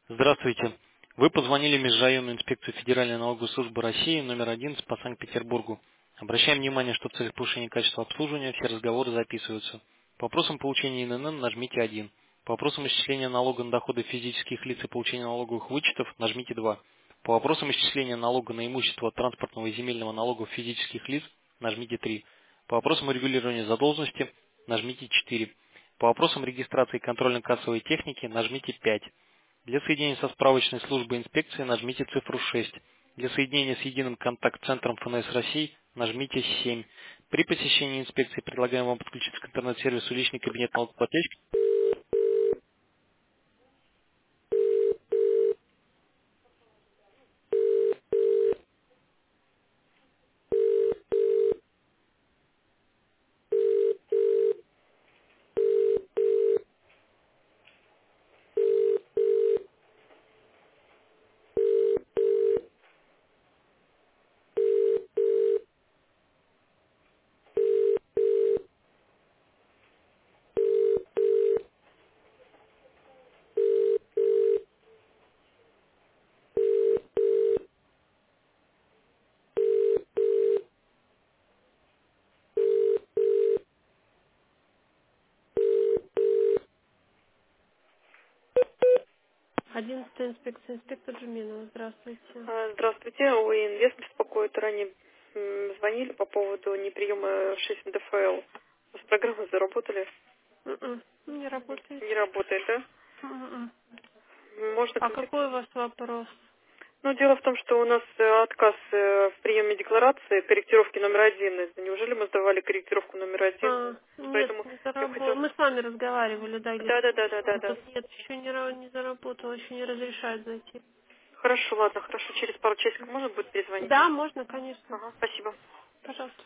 Здравствуйте. Вы позвонили в Межрайонную инспекцию Федеральной налоговой службы России номер 11 по Санкт-Петербургу. Обращаем внимание, что в целях повышения качества обслуживания все разговоры записываются. По вопросам получения ИНН нажмите 1. По вопросам исчисления налога на доходы физических лиц и получения налоговых вычетов нажмите 2. По вопросам исчисления налога на имущество от транспортного и земельного налогов физических лиц нажмите 3. По вопросам урегулирования задолженности нажмите 4. По вопросам регистрации контрольно-кассовой техники нажмите 5. Для соединения со справочной службой инспекции нажмите цифру 6. Для соединения с единым контакт-центром ФНС России нажмите 7. При посещении инспекции предлагаем вам подключиться к интернет-сервису личный кабинет налогоплательщика. 11 инспекция, инспектор Жуминова. Здравствуйте. Здравствуйте, ой, инвест беспокоит. Ранее звонили по поводу неприема 6 НДФЛ. С программой заработали? Не работает. Не работает, да? М-м. Можно А контакт? какой у вас вопрос? Ну, дело в том, что у нас отказ в приеме декларации корректировки номер 1. Неужели мы сдавали корректировку номер 1? Нет, Поэтому не я заработал. хотела... Мы с вами разговаривали, да, где-то. Да. Нет, еще не заработал, еще не разрешают зайти. Хорошо, ладно, хорошо. Через пару часиков можно будет перезвонить? Да, можно, конечно. Ага, спасибо. Пожалуйста.